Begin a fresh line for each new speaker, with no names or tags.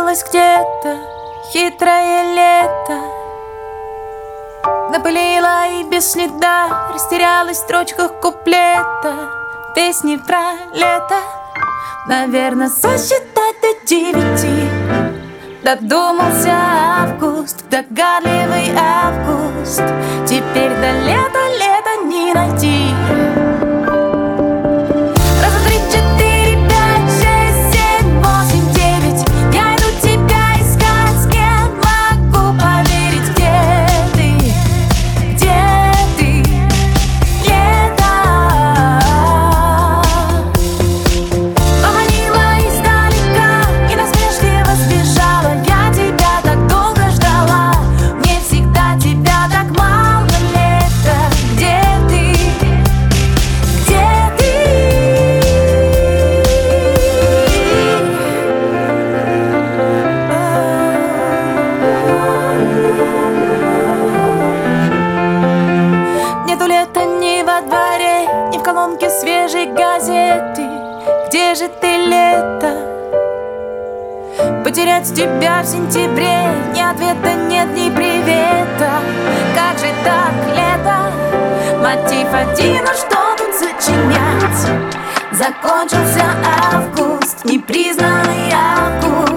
Пряталось где-то хитрое лето, напылила и без следа растерялась в строчках куплета песни про лето. Наверное, сосчитать до 9 додумался август, догадливый август. Теперь до лета не найти. Раз, два, три, четыре, пять, шесть, семь, восемь, 9. Я иду тебя искать, с кем могу поверить. Где ты? Где ты? Лето поманила издалека и насмешливо сбежала. Я тебя так долго ждала, мне всегда тебя так мало. Лето, где ты? Где ты? Нету лета ни во дворе, ни в колонке свежей газеты. Где же ты, лето? Потерять тебя в сентябре, ни ответа нет, ни привета. Как же так, лето? Мотив один, а что тут сочинять? Закончился август, непризнанный август.